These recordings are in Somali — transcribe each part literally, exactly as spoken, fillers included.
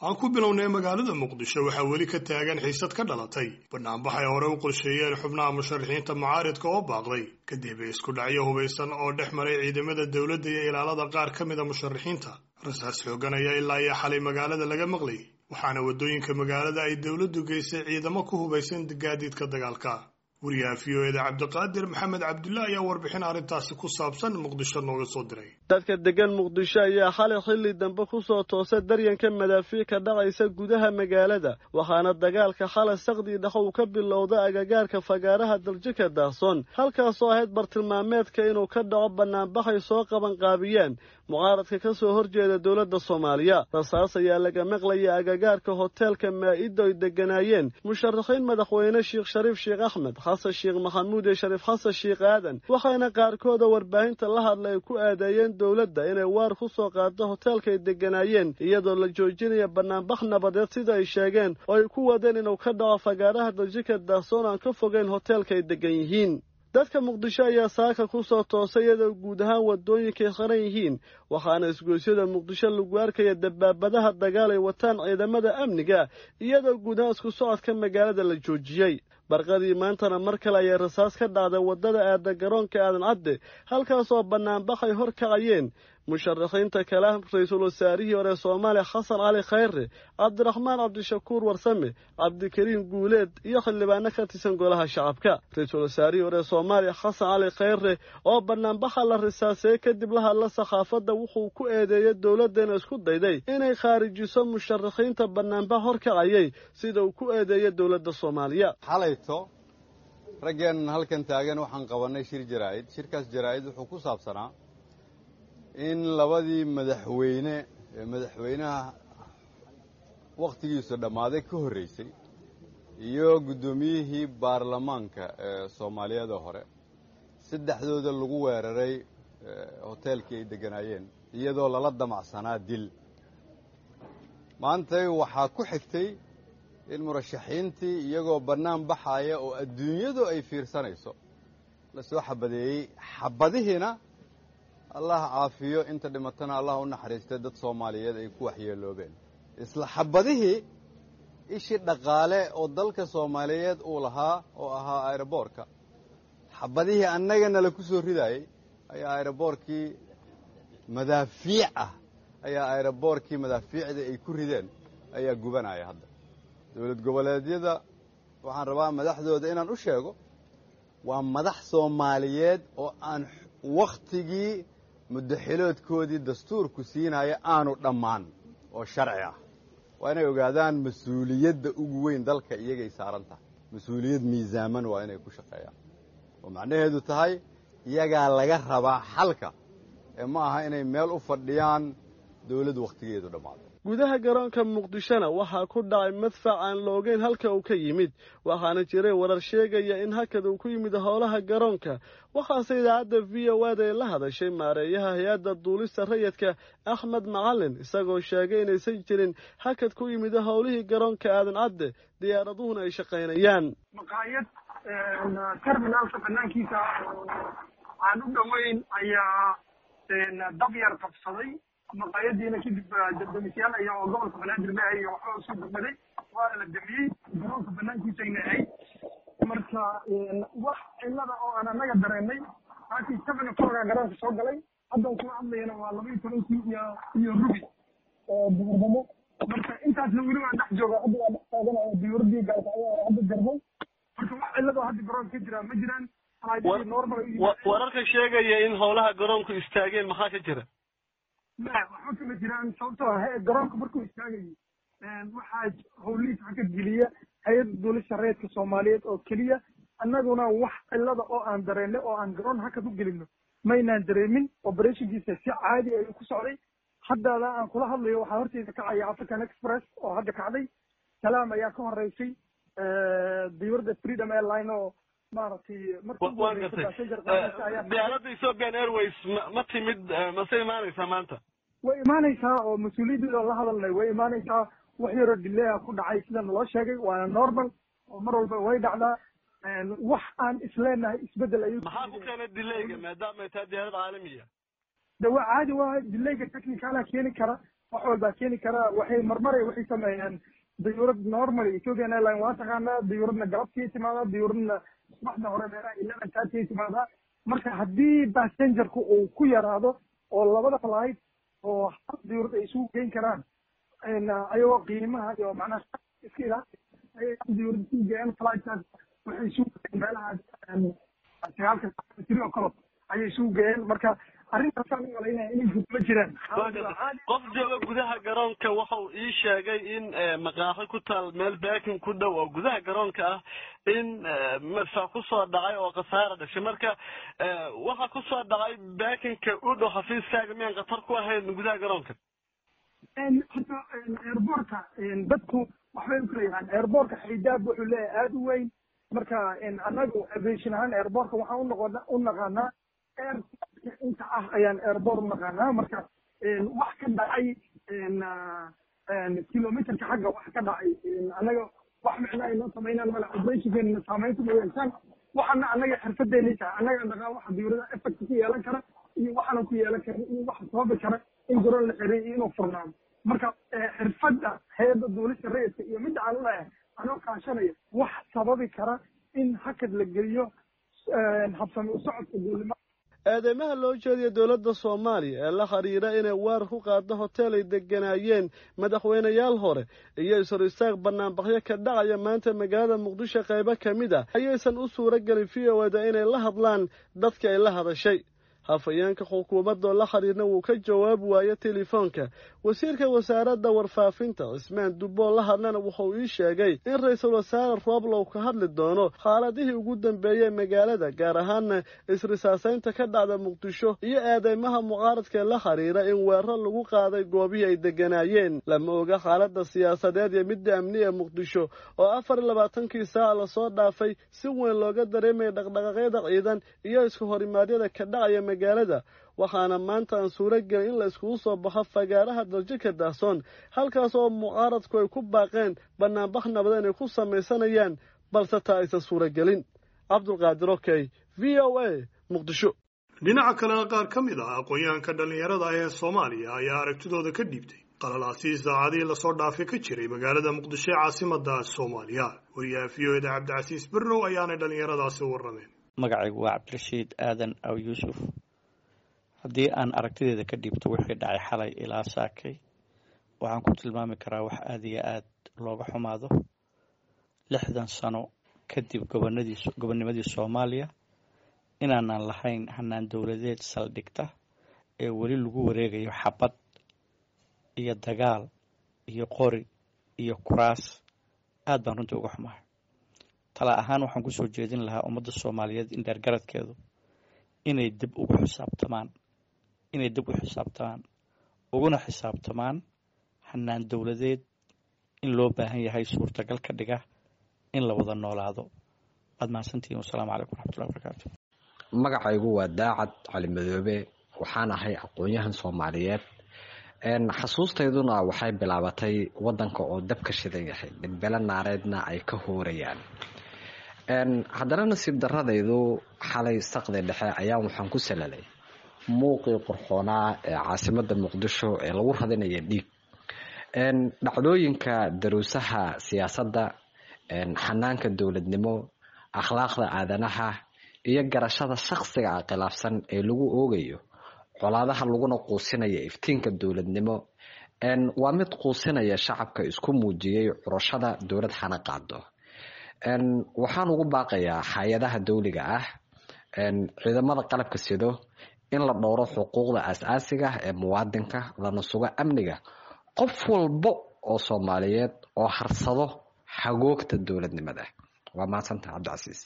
aan ku bilownay magaalada muqdisho waxaa weli ka taagan xiisad ka dhalatay banaanbax ay hore u qorsheeyeen xubnaha musharaxiinta mucaaridka oo baaqday kadib isku dhacyo hubaysan oo dhex maray ciidamada dowladda iyo ilaalada qaar ka mid a musharaxiinta rasaas xoogan ayaa ilaa iyo xalay magaalada laga maqlay waxaana waddooyinka magaalada ay dowladdu geysay ciidamo ku hubaysan gaadiidka dagaalka wariyaha v o eda cabdiqaadir maxamed cabdullaahi ayaa warbixin arrintaasi ku saabsan muqdisho nooga soo diray dadka degan muqdisho ayaa xalay xilli dambe ku soo toosay daryanka madaafiic ka dhacaysa gudaha magaalada waxaana dagaalka xalay saqdii dhex uu ka bilowda agagaarka fagaaraha daljika daahsoon halkaasoo ahayd bartilmaameedka inuu ka dhaco banaanbaxay soo qaban qaabiyeen mucaaradka ka soo horjeeda dowladda soomaaliya rasaas ayaa laga maqlaya agagaarka hoteelka maa'ido ay deganaayeen musharaxiin madaxweyne sheekh shariif sheekh axmed xasan sheekh maxamuud iyo shariif xasan sheekh aadan waxayna qaarkooda warbaahinta la hadlay ku aadeeyeen dowladda inay waar ku soo qaado hoteelka ay deganaayeen iyadoo la joojinaya banaanbax nabadeed sida ay sheegeen oo ay ku wadeen inuu ka dhaco fagaaraha daljika daahsoon aan ka fogeyn hoteelka ay degan yihiin dadka muqdisho ayaa saaka ku soo toosay iyadoo guud ahaan waddooyinkay qaran yihiin waxaana isgoysyada muqdisho lagu arkaya dabaabadaha dagaal ay wataan ciidamada amniga iyadoo guud ahaan isku socodka magaalada la joojiyey barqadii maantana mar kale ayay rasaas ka dhacday waddada aada garoonka aadan cadde halkaasoo banaanbaxay hor kacayeen musharaxiinta kale ra-iisul wasaarihii hore soomaaliya xasan cali khayre cabdiraxmaan cabdishakuur warsame cabdikariim guuleed iyo xildhibaano ka tirsan golaha shacabka ra-iisul wasaarihii hore soomaaliya xasan cali khayre oo banaanbaxa la risaaseeyey kadib la hadla saxaafadda wuxuu ku eedeeyey dowladdeena isku dayday inay khaarijiso musharaxiinta banaanbax hor kacayay sida uu ku eedeeyey dowladda soomaaliya xalayto raggeen halkan taagan waxaan qabanay shir jaraa'id shirkaas jaraa'id wuxuu ku saabsanaa in labadii madaxweyne ee madaxweynaha wakhtigiisu dhammaaday ka horreysay iyo guddoomiyihii baarlamaanka ee soomaaliyada hore saddexdooda lagu weeraray hoteelkii ay degganaayeen iyadoo lala damacsanaa dil maantay waxaa ku xigtay in murashaxiintii iyagoo bannaan baxaaya oo adduunyadu ay fiirsanayso la soo xabadeeyey xabadihiina allah caafiyo inta dhimatana allah u naxariistay dad soomaaliyeed ay ku waxyeeloobeen isla xabadihii ishii dhaqaale oo dalka soomaaliyeed uu lahaa oo ahaa aeroboorka xabadihii annagana la ku soo ridaayey ayaa aeroboorkii madaafiic ah ayaa aeroboorkii madaafiicda ay ku rideen ayaa gubanaya hadda dowlad goboleedyada waxaan rabaa madaxdooda inaan u sheego waa madax soomaaliyeed oo aan wakhtigii muddaxiloodkoodii dastuurku siinaya aanu dhammaan oo sharci ah waa inay ogaadaan mas-uuliyadda ugu weyn dalka iyagay saaran tahay mas-uuliyad miisaaman waa inay ku shaqeeyaan oo macnaheedu tahay iyagaa laga rabaa xalka ee ma aha inay meel u fadhiyaan dowlad wakhtigeedu dhammaado gudaha garoonka muqdishona waxaa ku dhacay madfac aan la ogeyn halka uu ka yimid waxaana jiray warar sheegaya in hakad uu ku yimid howlaha garoonka waxaase idaacadda v o eda ay la hadashay maareeyaha hay-adda duulista rayidka axmed macalin isagoo sheegay inaysan jirin hakad ku yimid howlihii garoonka aadan cadde diyaaraduhuna ay shaqaynayaan maqaayad terminaalka banaankiisa aan u dhoweyn ayaa dab yar qabsaday maqaayadiina kadib damdamisyaal ayaa oo gobolka banaadir leehay iyo waxba usoo gurmaday waana la damiyey garoonka banaankiisayna ahayd marka wax cilada oo aan anaga dareennay laakiin seven o'clocka garoonka soo galay haddan kula hadlayana waa laba iyo tobankii iyo iyo rubi oo duurdamo marka intaasna weli waan dhex jooga hadda waa dhex taagan oo diyuuradii gaalka ayaa hadda garmay marka wax cilada oo hadda garoonka ka jira ma jiraan wararka sheegaya in howlaha garoonku istaageen maxaa ka jira la waxba kama jiraan sababtoo ah garoonka markuu istaagayo waxaa howlihiisa hakad geliya hay-adda duulista rayidka soomaaliyeed oo keliya annaguna wax cilada oo aan dareennay oo aan garoon hakad u gelino maynaan dareemin operationkiisa si caadi ayuu ku socday haddaada aan kula hadlayo waxaa horteyda kacaya african express oo hadda kacday salaam ayaa ka horeysay diyuuradda freedom airline oo maaragtay diyaaradda ethiopian airways ma timid mase imaanaysaa maanta way imaanaysaa oo mas-uuliyadeeda la hadalnay way imaanaysaa wax yaroo dileya ku dhacay sida naloo sheegay waana normal oo mar walba way dhacdaa wax aan isleenahay isbedel ayuu maxaa ku keena dilayga maadaama ay tahay diyaarad caalamiya de waa caadi waa dilayga technicala keeni kara wax walbaa keeni karaa. waxay marmaray waxay sameeyaan dayuurad normal Ethiopian Airlines waa taqaanaa, dayuuradna galabtii timaadaa, dayuuradna subaxda hore meelaha eleven thirty timaadaa. marka haddii passengerku uu ku yaraado oo labada flight oo hal dayuurad ay isugu geyn karaan ayagoo qiimaha iyo macnaha iska ilaali ayay dayuurad isugu geeyaan flightkaas waxay isugu geeyeen meelaha sagaalka tiri oo kale ayay isugu geeyeen. marka arrintaasaan u malaynaya inay gudma jiraan. qof jooga gudaha garoonka waxa uu ii sheegay in maqaaxi ku taal meel baakin ku dhow oo gudaha garoonka ah in marfa ku soo dhacay oo khasaare dhashay. marka waxa ku soo dhacay baakinka u dhow xafiiskaaga miyaan khatar ku ahayn gudaha garoonka? horta airportka dadku waxbay u kala yahaan. airportka xidaab wuxuu leeyahay aada u weyn. marka anagu aviation ahaan airportka waxaan unoqona u naqaanaa airportka inta ah ayaan airport u naqaanaa. marka wax ka dhacay kilometerka xagga wax ka dhacay anaga wax macnaa inoo samaynaan mala operationkeena saameyn kuma yeeshaan. waxaana anaga xirfadeena tahay anaga naqaan waxa diyuurada effect ku yeelan kara iyo waxaana ku yeelan kara iyo waxa sababi kara in garoon la xiray iyo inuu furnaado. marka xirfadda hay'adda duulista rayidka iyo midda aan leeyahay anoo kaashanaya wax sababi kara in hakad la geliyo habsami u socodka duulimaha. eedeymaha loo jeediya dowladda Soomaaliya ee la xiriira inay weerar ku qaado hotel ay deganaayeen madaxweynayaal hore iyo isor istaag banaanbaxyo ka dhacaya maanta magaalada Muqdisho qaybo kamid ah ayaysan u suura galin V O A da inay la hadlaan dadka ay la hadashay. hafayeenka xukuumadda la xiriirna wuu ka jawaab waayay telefoonka. wasiirka wasaaradda warfaafinta Cismaan Dubo la hadlana wuxuu ii sheegay in ra'iisul wasaare Rooblow ka hadli doono xaaladihii ugu dambeeyay magaalada gaar ahaan isrisaasaynta ka dhacda Muqdisho iyo eedeymaha mucaaradka la xiriira in weerar lagu qaaday goobihii ay deganaayeen. lama oga xaaladda siyaasadeed iyo midda amni ee Muqdisho oo afar iyo labaatankii saac la soo dhaafay si weyn looga dareemay dhaqdhaqaaqyada ciidan iyo isku horimaadyada ka dhacaya magaalada. waxaana maanta aan suura gelin in la iskugu soo baxo fagaaraha Daljika Dahsoon halkaas oo mucaaradku ay ku baaqeen banaanbax nabad inay ku samaysanayaan balse taa aysan suura gelin. Cabdulqaadir Okey, V O A, Muqdisho. dhinaca kalena qaar ka mid ah aqoonyahanka dhalinyarada ah ee Soomaaliya ayaa aragtidooda ka dhiibtay qalalaasii saacadii la soo dhaafay ka jiray magaalada Muqdisho ee caasimadda Soomaaliya. wariyaha V O A da Cabdicasiis Birnow ayaana dhalinyaradaasi warrameen. magacaygu waa Cabdirashiid Aadan aw Yuusuf. haddii aan aragtideeda ka dhiibto wixii dhacay xalay ilaa saakay waxaan ku tilmaami karaa wax aad iyo aad looga xumaado. lixdan sano kadib gobonadii gobonimadii Soomaaliya inaanan lahayn hanaan dowladeed saldhigta ee weli lagu wareegayo xabad iyo dagaal iyo qori iyo kuraas aad baan runtii uga xumahay. tala ahaan waxaan ku soo jeedin lahaa ummadda Soomaaliyeed in dheergaradkeedu inay dib ugu xisaabtamaan inay dib u xisaabtamaan uguna xisaabtamaan hanaan dowladeed in loo baahan yahay suurtagal ka dhiga in la wada noolaado. aad mahadsantihiin. wassalaamu calaykum waraxmatullahi wabarakaatu. magacaygu waa Daacad Cali Madoobe. waxaan ahay aqoonyahan Soomaaliyeed. xasuustayduna waxay bilaabatay wadanka oo dabka shidan yahay dambela naareedna ay ka hoorayaan. haddana nasiib daradaydu xalay saqda dhexe ayaa waxaan ku salalay muuqii qurxoonaa ee caasimadda Muqdisho ee lagu radinaya dhiig. dhacdooyinka daruusaha siyaasadda, xanaanka dowladnimo, akhlaaqda aadanaha iyo garashada shakhsiga khilaafsan ee lagu oogayo colaadaha laguna quusinaya iftiinka dowladnimo waa mid quusinaya shacabka isku muujiyay curashada dowlad xana qaado. waxaan ugu baaqayaa hay'adaha dawliga ah ciidamada qalabka sido in la dhowro xuquuqda aasaasiga ah ee muwaadinka lana sugo amniga qof walba oo Soomaaliyeed oo harsado xagoogta dowladnimada. waa maasanta Cabdicasiis.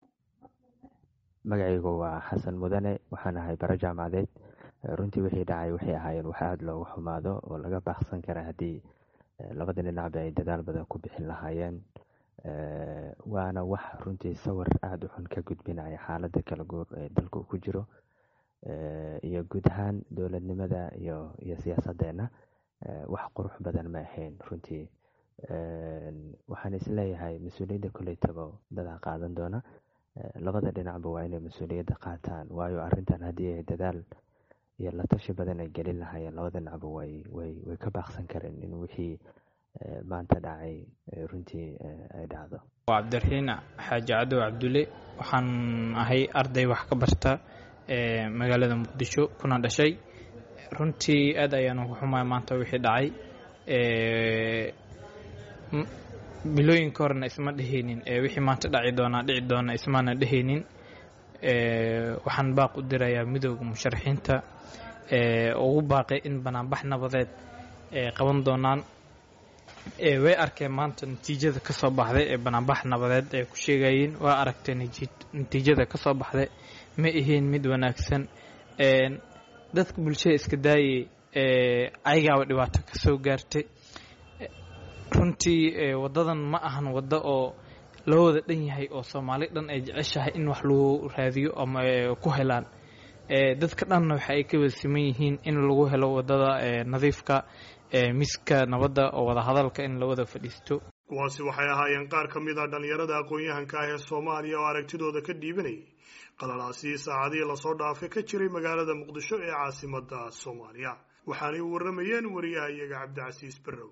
magacaygu waa Xasan Mudane. waxaan ahay bara jaamacadeed. runtii wixii dhacay waxay ahaayeen wax aad looga xumaado oo laga baaqsan kara haddii labada dhinacba ay dadaal badan ku bixin lahaayeen. waana wax runtii sawir aada u xun ka gudbinaya xaaladda kala guur ee dalka ku jiro iyo guud ahaan dowladnimada iyo iyo siyaasaddeena. wax qurux badan ma ahayn runtii. waxaan isleeyahay mas-uuliyadda kolley tago dadaa qaadan doona. labada dhinacba waa inay mas-uuliyadda qaataan waayo arrintan haddii ay dadaal iyo la tashi badan ay gelin lahaayeen labada dhinacba way way way ka baaqsan kareen in wixii maanta dhacay runtii ay dhacdo. waa Cabdiraxiin Xaaji Cadow Cabdulle, waxaan ahay arday wax ka barta ee magaalada Muqdisho kuna dhashay. runtii aad ayaan ugu xumahay maanta wixii dhacay. ee bilooyin ka horna isma dheheenin ee wixii maanta dhaci doona dhici doona ismaana dheheenin. ee waxaan baaq u dirayaa midowga musharaxiinta ee ugu baaqay in banaanbax nabadeed ee qaban doonaan. ee way arkeen maanta natiijada ka soo baxday ee banaanbax nabadeed ee ku sheegayeen. waa aragtay natiijada ka soo baxday ma ahayn mid wanaagsan. ee dadka bulshada iska daayay ee ayaga dhibaato ka soo gaartay. runtii wadadan ma ahan wada oo loo wada dhan yahay oo Soomaali dhan ay jeceshahay in wax lagu raadiyo ama ku helaan. ee dadka dhanna waxa ay ka wada siman yihiin in lagu helo wadada nadiifka ee miska nabadda oo wada hadalka in la wada fadhiisto. kuwaasi waxay ahaayeen qaar ka mid ah dhalinyarada aqoon-yahanka ah ee Soomaaliya oo aragtidooda ka dhiibanayay qalalaasii saacadii la soo dhaafay ka jiray magaalada Muqdisho ee caasimadda Soomaaliya. waxaanay u waramayeen wariyaha iyaga Cabdicasiis Barrow.